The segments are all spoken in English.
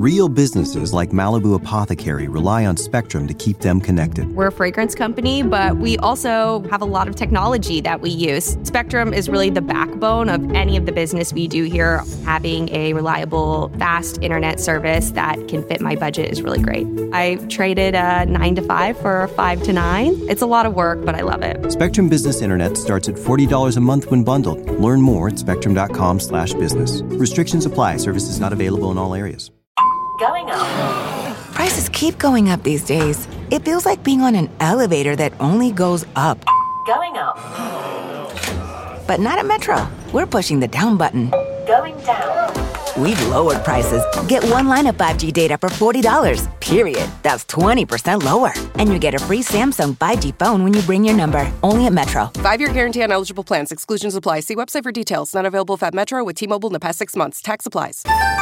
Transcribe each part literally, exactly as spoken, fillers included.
Real businesses like Malibu Apothecary rely on Spectrum to keep them connected. We're a fragrance company, but we also have a lot of technology that we use. Spectrum is really the backbone of any of the business we do here. Having a reliable, fast internet service that can fit my budget is really great. I traded a nine to five for a five to nine. It's a lot of work, but I love it. Spectrum Business Internet starts at forty dollars a month when bundled. Learn more at spectrum.com slash business. Restrictions apply. Services not available in all areas. Going up. Prices keep going up these days. It feels like being on an elevator that only goes up. Going up. But not at Metro. We're pushing the down button. Going down. We've lowered prices. Get one line of five G data for forty dollars, period. That's twenty percent lower. And you get a free Samsung five G phone when you bring your number. Only at Metro. Five-year guarantee on eligible plans. Exclusions apply. See website for details. Not available if at Metro with T-Mobile in the past six months. Tax applies.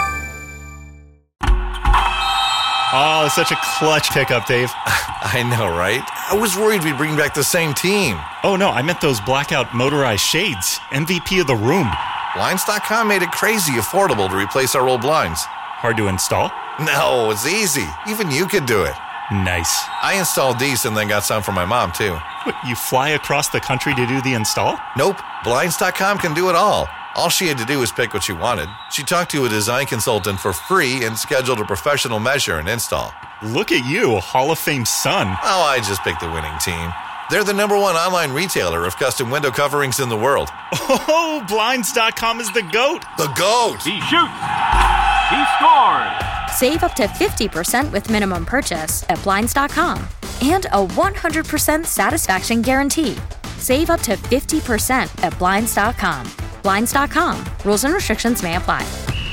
Oh, such a clutch pickup, Dave. I know, right? I was worried we'd bring back the same team. Oh, no, I meant those blackout motorized shades. M V P of the room. Blinds dot com made it crazy affordable to replace our old blinds. Hard to install? No, it's easy. Even you could do it. Nice. I installed these and then got some for my mom, too. What, you fly across the country to do the install? Nope. Blinds dot com can do it all. All she had to do was pick what she wanted. She talked to a design consultant for free and scheduled a professional measure and install. Look at you, Hall of Fame son. Oh, I just picked the winning team. They're the number one online retailer of custom window coverings in the world. Oh, Blinds dot com is the GOAT. The GOAT. He shoots. He scores. Save up to fifty percent with minimum purchase at Blinds dot com. And a one hundred percent satisfaction guarantee. Save up to fifty percent at Blinds dot com. Blinds dot com. Rules and restrictions may apply.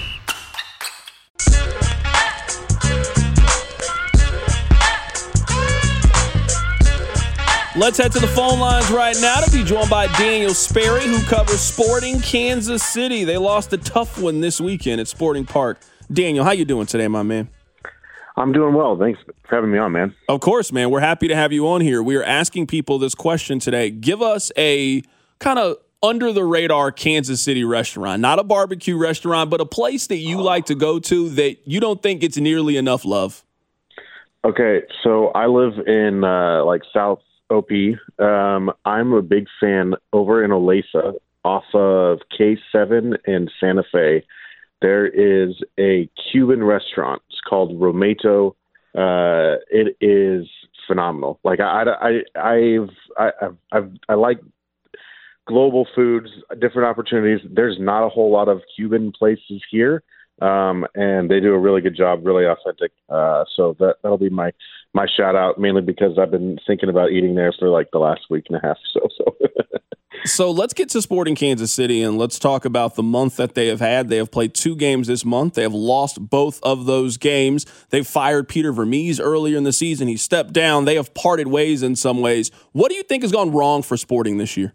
Let's head to the phone lines right now to be joined by Daniel Sperry, who covers Sporting Kansas City. They lost a tough one this weekend at Sporting Park. Daniel, how you doing today, my man? I'm doing well. Thanks for having me on, man. Of course, man. We're happy to have you on here. We are asking people this question today. Give us a kind of under-the-radar Kansas City restaurant. Not a barbecue restaurant, but a place that you like to go to that you don't think gets nearly enough love. Okay, so I live in, uh, like, South O P. Um, I'm a big fan over in Olathe off of K seven and Santa Fe. There is a Cuban restaurant. It's called Romato. Uh, it is phenomenal. Like I, I, I've, I, I've, I've, I like global foods, different opportunities. There's not a whole lot of Cuban places here, um, and they do a really good job, really authentic. Uh, so that that'll be my my shout out, mainly because I've been thinking about eating there for like the last week and a half. So so. So let's get to Sporting Kansas City, and let's talk about the month that they have had. They have played two games this month. They have lost both of those games. They fired Peter Vermees earlier in the season. He stepped down. They have parted ways in some ways. What do you think has gone wrong for Sporting this year?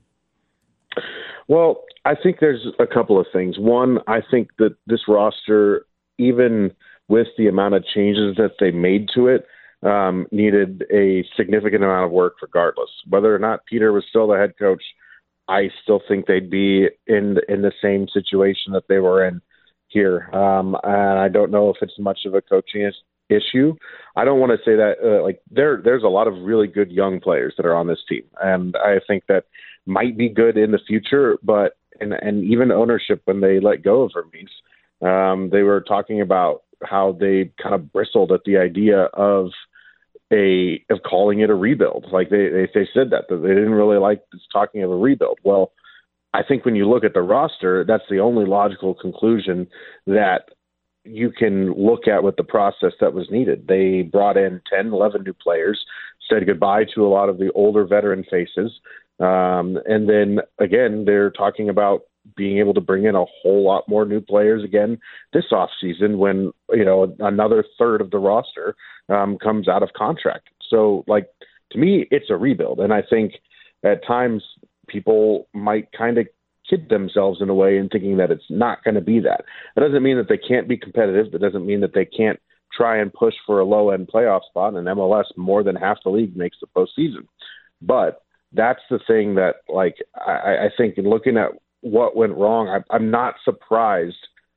Well, I think there's a couple of things. One, I think that this roster, even with the amount of changes that they made to it, um, needed a significant amount of work regardless. Whether or not Peter was still the head coach, I still think they'd be in in the same situation that they were in here. Um, and I don't know if it's much of a coaching is, issue. I don't want to say that uh, like there there's a lot of really good young players that are on this team, and I think that might be good in the future. But and and even ownership, when they let go of Hermes, um, they were talking about how they kind of bristled at the idea of a of calling it a rebuild. Like they, they, they said that, that they didn't really like this talking of a rebuild. Well, I think when you look at the roster, that's the only logical conclusion that you can look at with the process that was needed. They brought in ten, eleven new players, said goodbye to a lot of the older veteran faces. Um, and then again, they're talking about being able to bring in a whole lot more new players again this offseason when, you know, another third of the roster um, comes out of contract. So, like, to me, it's a rebuild. And I think at times people might kind of kid themselves in a way in thinking that it's not going to be that. That doesn't mean that they can't be competitive. That doesn't mean that they can't try and push for a low-end playoff spot. And M L S, more than half the league makes the postseason. But that's the thing that, like, I, I think in looking at what went wrong, I, I'm not surprised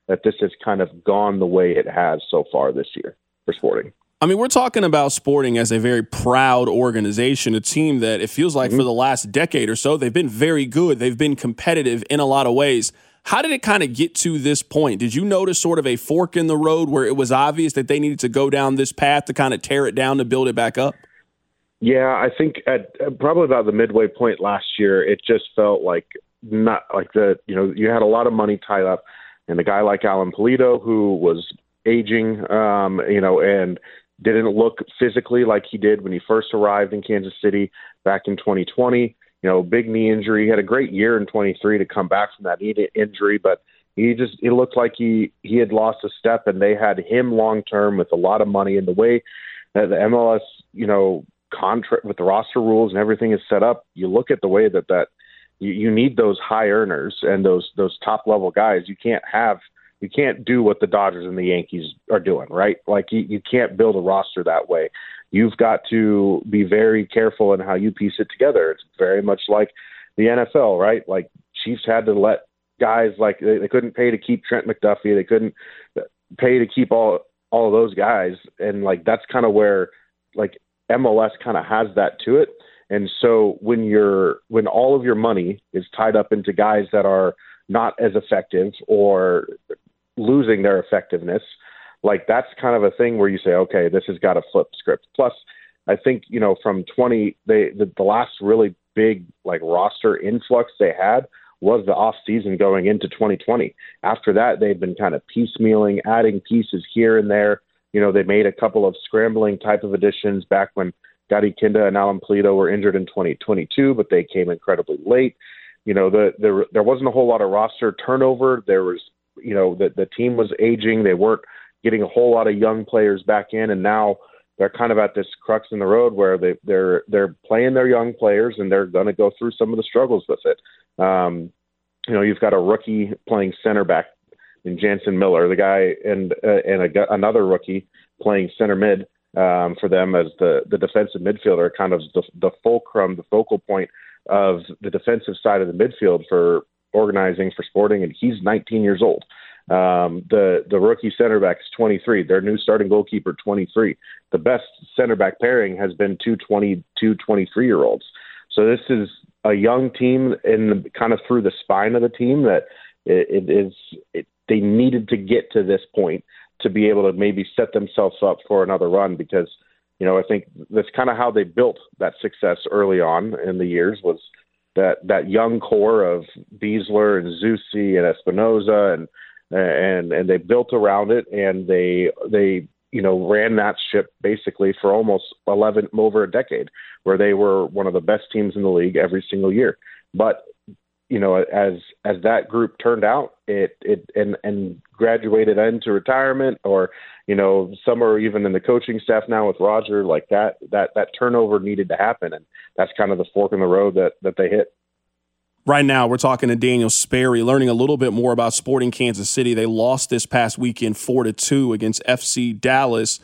that this has kind of gone the way it has so far this year for Sporting. I mean, we're talking about Sporting as a very proud organization, a team that it feels like mm-hmm. for the last decade or so, they've been very good. They've been competitive in a lot of ways. How did it kind of get to this point? Did you notice sort of a fork in the road where it was obvious that they needed to go down this path to kind of tear it down to build it back up? Yeah, I think at probably about the midway point last year, it just felt like not like the, you know, you had a lot of money tied up, and a guy like Alan Pulido, who was aging, um, you know, and didn't look physically like he did when he first arrived in Kansas City back in twenty twenty. You know, big knee injury. He had a great year in twenty-three to come back from that knee injury, but he just, it looked like he, he had lost a step, and they had him long-term with a lot of money. And the way that the M L S, you know, contract with the roster rules and everything is set up, you look at the way that, that you, you need those high earners and those, those top level guys. You can't have, you can't do what the Dodgers and the Yankees are doing, right? Like you, you can't build a roster that way. You've got to be very careful in how you piece it together. It's very much like the N F L, right? Like Chiefs had to let guys like they, they couldn't pay to keep Trent McDuffie. They couldn't pay to keep all, all of those guys. And like, that's kind of where like M L S kind of has that to it. And so when you're, when all of your money is tied up into guys that are not as effective or losing their effectiveness, like that's kind of a thing where you say, okay, this has got to flip script. Plus, I think, you know, from twenty, they, the, the last really big like roster influx they had was the off season going into twenty twenty. After that, they've been kind of piecemealing, adding pieces here and there. You know, they made a couple of scrambling type of additions back when Gadi Kinda and Alan Pulido were injured in twenty twenty-two, but they came incredibly late. You know, the, the there wasn't a whole lot of roster turnover. There was, you know, the, the team was aging. They weren't getting a whole lot of young players back in, and now they're kind of at this crux in the road where they, they're they're playing their young players, and they're going to go through some of the struggles with it. Um, you know, you've got a rookie playing center back in Jansen Miller, the guy, and uh, and a, another rookie playing center mid um, for them as the, the defensive midfielder, kind of the, the fulcrum, the focal point of the defensive side of the midfield for organizing for Sporting, and he's nineteen years old. Um, the, the rookie center back is twenty-three. Their new starting goalkeeper, twenty-three. The best center back pairing has been two twenty-two, twenty-three-year-olds. So this is a young team in the, kind of through the spine of the team that it, it is it, they needed to get to this point to be able to maybe set themselves up for another run, because, you know, I think that's kind of how they built that success early on in the years, was that, that young core of Beasler and Zusi and Espinoza, and and and they built around it, and they they you know ran that ship basically for almost eleven over a decade, where they were one of the best teams in the league every single year. But you know, as as that group turned out, it it and and graduated into retirement, or you know, some are even in the coaching staff now with Roger, like that that that turnover needed to happen, and that's kind of the fork in the road that that they hit. Right now, we're talking to Daniel Sperry, learning a little bit more about Sporting Kansas City. They lost this past weekend four to two against F C Dallas.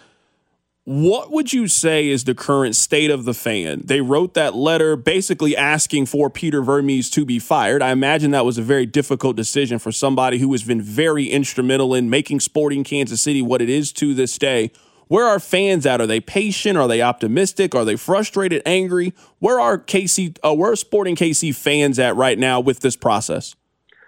What would you say is the current state of the fan? They wrote that letter basically asking for Peter Vermes to be fired. I imagine that was a very difficult decision for somebody who has been very instrumental in making Sporting Kansas City what it is to this day. Where are fans at? Are they patient? Are they optimistic? Are they frustrated, angry? Where are K C? Uh, where are Sporting K C fans at right now with this process?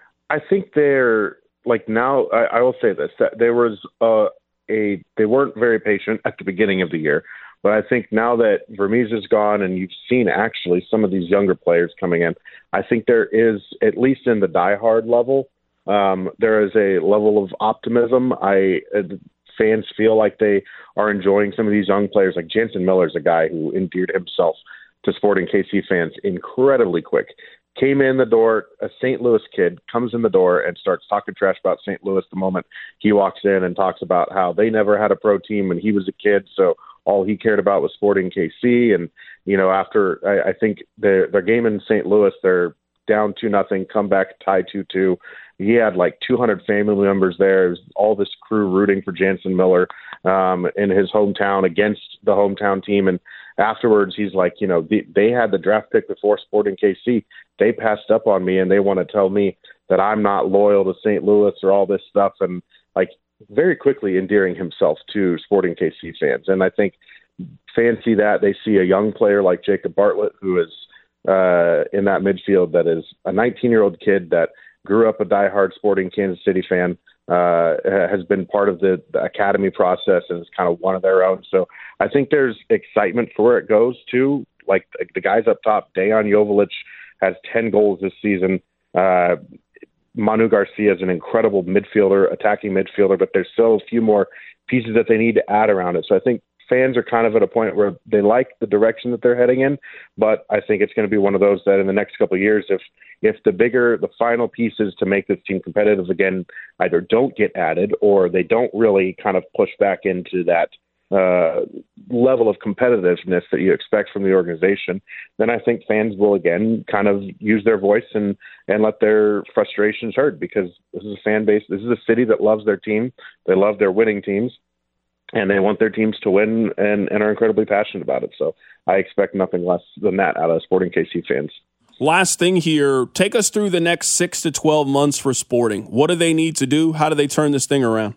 I think they're like now. I, I will say this: that there was uh, a they weren't very patient at the beginning of the year, but I think now that Vermes is gone and you've seen actually some of these younger players coming in, I think there is, at least in the diehard level, um, there is a level of optimism. I. Uh, Fans feel like they are enjoying some of these young players. Like Jansen Miller is a guy who endeared himself to Sporting K C fans incredibly quick. Came in the door, a Saint Louis kid comes in the door and starts talking trash about Saint Louis the moment he walks in, and talks about how they never had a pro team when he was a kid, so all he cared about was Sporting K C. And, you know, after I, I think their, their game in Saint Louis, they're down two nothing, come back, tie two two. He had like two hundred family members there. It was all this crew rooting for Jansen Miller um, in his hometown against the hometown team. And afterwards, he's like, you know, they, they had the draft pick before Sporting K C. They passed up on me, and they want to tell me that I'm not loyal to Saint Louis or all this stuff, and like very quickly endearing himself to Sporting K C fans. And I think fans see that. They see a young player like Jacob Bartlett, who is uh, in that midfield, that is a nineteen-year-old kid that grew up a diehard Sporting Kansas City fan, uh, has been part of the, the academy process and is kind of one of their own. So I think there's excitement for where it goes too. Like the, the guys up top, Dejan Joveljic has ten goals this season. Uh, Manu Garcia is an incredible midfielder, attacking midfielder, but there's still a few more pieces that they need to add around it. So I think fans are kind of at a point where they like the direction that they're heading in, but I think it's going to be one of those that in the next couple of years, if if the bigger, the final pieces to make this team competitive again either don't get added or they don't really kind of push back into that uh, level of competitiveness that you expect from the organization, then I think fans will again kind of use their voice and, and let their frustrations heard, because this is a fan base. This is a city that loves their team. They love their winning teams, and they want their teams to win and, and are incredibly passionate about it. So I expect nothing less than that out of Sporting K C fans. Last thing here, take us through the next six to twelve months for Sporting. What do they need to do? How do they turn this thing around?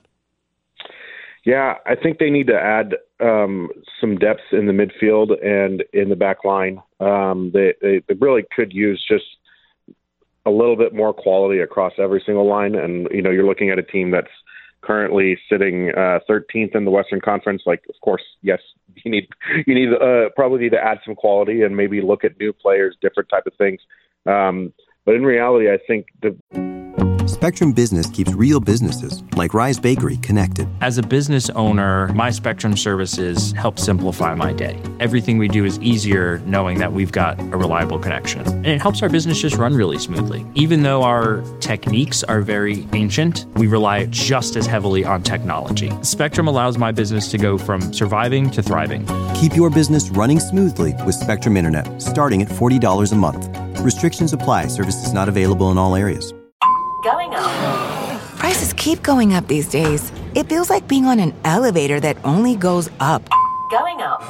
Yeah, I think they need to add um, some depth in the midfield and in the back line. Um, they, they, they really could use just a little bit more quality across every single line. And, you know, you're looking at a team that's currently sitting uh, thirteenth in the Western Conference. Like, of course, yes, you need you need uh, probably need to add some quality and maybe look at new players, different type of things. Um, but in reality, I think the Spectrum Business keeps real businesses like Rise Bakery connected. As a business owner, my Spectrum services help simplify my day. Everything we do is easier knowing that we've got a reliable connection. And it helps our business just run really smoothly. Even though our techniques are very ancient, we rely just as heavily on technology. Spectrum allows my business to go from surviving to thriving. Keep your business running smoothly with Spectrum Internet, starting at forty dollars a month. Restrictions apply. Services not available in all areas. Going up. Prices keep going up these days. It feels like being on an elevator that only goes up. Going up.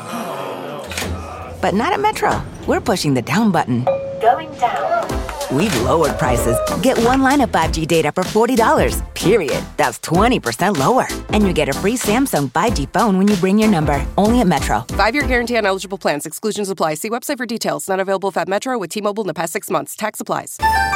But not at Metro. We're pushing the down button. Going down. We've lowered prices. Get one line of five G data for forty dollars, period. That's twenty percent lower. And you get a free Samsung five G phone when you bring your number. Only at Metro. Five-year guarantee on eligible plans. Exclusions apply. See website for details. Not available if at Metro with T-Mobile in the past six months. Tax applies.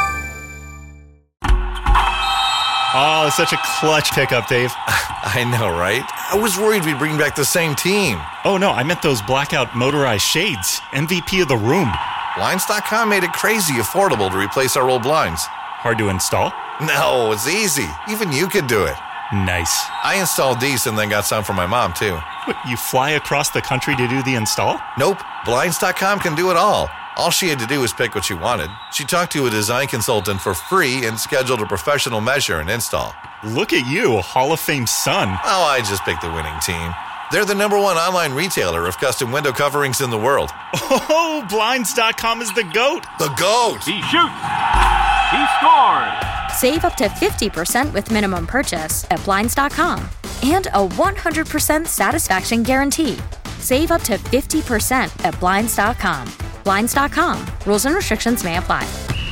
Oh, such a clutch pickup, Dave. I know, right? I was worried we'd bring back the same team. Oh, no, I meant those blackout motorized shades. M V P of the room. Blinds dot com made it crazy affordable to replace our old blinds. Hard to install? No, it's easy. Even you could do it. Nice. I installed these and then got some for my mom, too. What, you fly across the country to do the install? Nope. Blinds dot com can do it all. All she had to do was pick what she wanted. She talked to a design consultant for free and scheduled a professional measure and install. Look at you, Hall of Fame son. Oh, I just picked the winning team. They're the number one online retailer of custom window coverings in the world. Oh, Blinds dot com is the GOAT. The GOAT. He shoots. He scores. Save up to fifty percent with minimum purchase at Blinds dot com. And a one hundred percent satisfaction guarantee. Save up to fifty percent at Blinds dot com. Blinds dot com. Rules and restrictions may apply.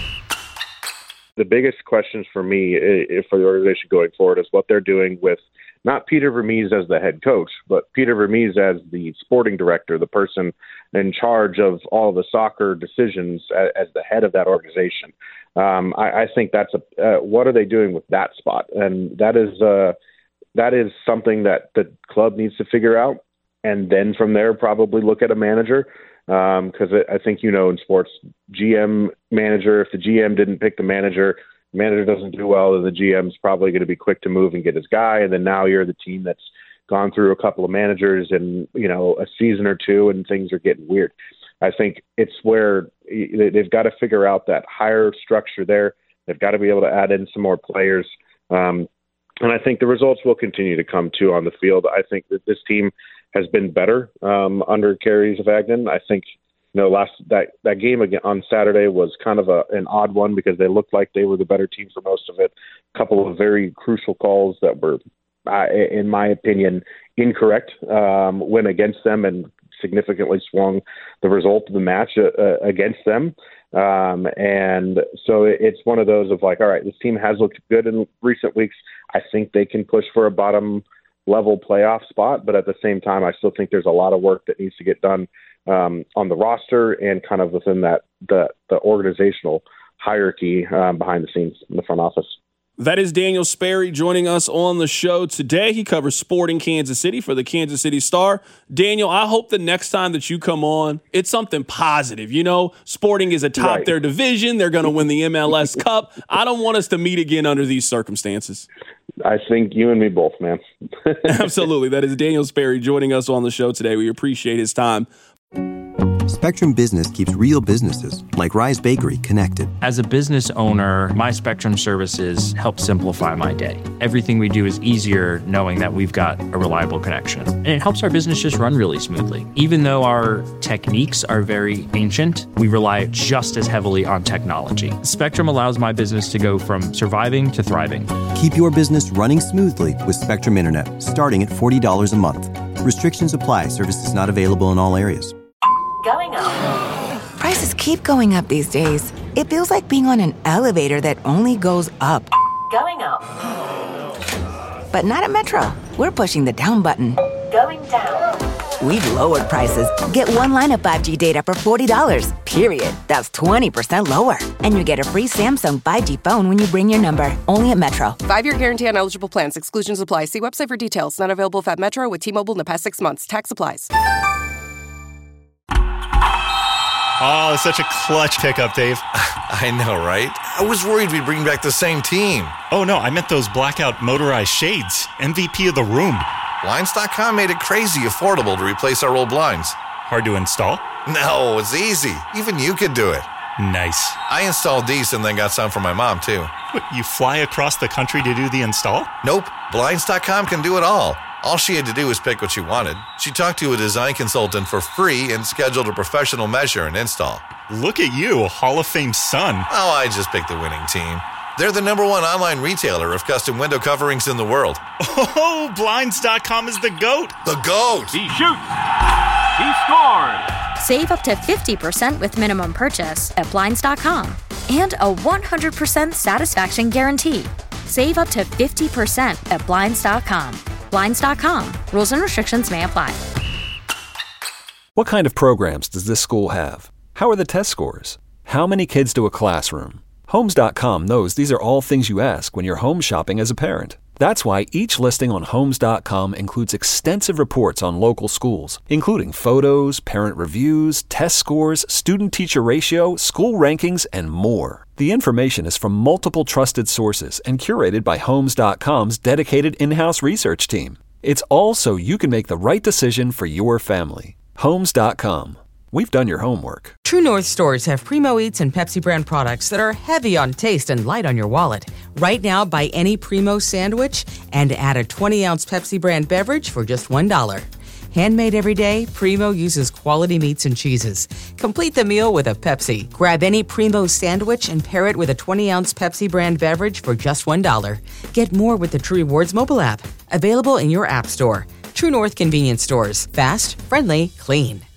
The biggest questions for me uh, for the organization going forward is what they're doing with not Peter Vermes as the head coach, but Peter Vermes as the sporting director, the person in charge of all the soccer decisions as, as the head of that organization. Um, I, I think that's a uh, what are they doing with that spot, and that is uh, that is something that the club needs to figure out, and then from there probably look at a manager. Because um, I think, you know, in sports, G M manager, if the G M didn't pick the manager, the manager doesn't do well, then the G M's probably going to be quick to move and get his guy. And then now you're the team that's gone through a couple of managers and, you know, a season or two, and things are getting weird. I think it's where they've got to figure out that higher structure there. They've got to be able to add in some more players. Um, and I think the results will continue to come, too, on the field. I think that this team has been better um, under Kerry Zavagnin. I think, you know, last that, that game again on Saturday was kind of a, an odd one because they looked like they were the better team for most of it. A couple of very crucial calls that were, uh, in my opinion, incorrect, um, went against them and significantly swung the result of the match uh, uh, against them. Um, and so it's one of those of like, all right, this team has looked good in recent weeks. I think they can push for a bottom level playoff spot, but at the same time, I still think there's a lot of work that needs to get done um, on the roster and kind of within that the the organizational hierarchy um, behind the scenes in the front office. That is Daniel Sperry joining us on the show today. He covers sport in Kansas City for the Kansas City Star. Daniel, I hope the next time that you come on, it's something positive. You know, Sporting is atop right. their division. They're going to win the M L S Cup. I don't want us to meet again under these circumstances. I think you and me both, man. Absolutely. That is Daniel Sperry joining us on the show today. We appreciate his time. Spectrum Business keeps real businesses, like Rise Bakery, connected. As a business owner, my Spectrum services help simplify my day. Everything we do is easier knowing that we've got a reliable connection. And it helps our business just run really smoothly. Even though our techniques are very ancient, we rely just as heavily on technology. Spectrum allows my business to go from surviving to thriving. Keep your business running smoothly with Spectrum Internet, starting at forty dollars a month. Restrictions apply. Services not available in all areas. Going up. Prices keep going up these days. It feels like being on an elevator that only goes up. Going up. But not at Metro. We're pushing the down button. Going down. We've lowered prices. Get one line of five G data for forty dollars, period. That's twenty percent lower. And you get a free Samsung five G phone when you bring your number. Only at Metro. Five-year guarantee on eligible plans. Exclusions apply. See website for details. Not available if at Metro with T-Mobile in the past six months. Tax applies. Oh, such a clutch pickup, Dave. I know, right? I was worried we'd bring back the same team. Oh, no, I meant those blackout motorized shades. M V P of the room. Blinds dot com made it crazy affordable to replace our old blinds. Hard to install? No, it's easy. Even you could do it. Nice. I installed these and then got some for my mom, too. What, you fly across the country to do the install? Nope. Blinds dot com can do it all. All she had to do was pick what she wanted. She talked to a design consultant for free and scheduled a professional measure and install. Look at you, Hall of Fame son. Oh, I just picked the winning team. They're the number one online retailer of custom window coverings in the world. Oh, Blinds dot com is the GOAT. The GOAT! He shoots! He scores! Save up to fifty percent with minimum purchase at Blinds dot com. And a one hundred percent satisfaction guarantee. Save up to fifty percent at Blinds dot com. Blinds dot com. Rules and restrictions may apply. What kind of programs does this school have? How are the test scores? How many kids do a classroom? Homes dot com knows these are all things you ask when you're home shopping as a parent. That's why each listing on Homes dot com includes extensive reports on local schools, including photos, parent reviews, test scores, student-teacher ratio, school rankings, and more. The information is from multiple trusted sources and curated by Homes dot com's dedicated in-house research team. It's all so you can make the right decision for your family. Homes dot com. We've done your homework. True North stores have Primo Eats and Pepsi brand products that are heavy on taste and light on your wallet. Right now, buy any Primo sandwich and add a twenty-ounce Pepsi brand beverage for just one dollar. Handmade every day, Primo uses quality meats and cheeses. Complete the meal with a Pepsi. Grab any Primo sandwich and pair it with a twenty-ounce Pepsi brand beverage for just one dollar. Get more with the True Rewards mobile app. Available in your app store. True North convenience stores. Fast, friendly, clean.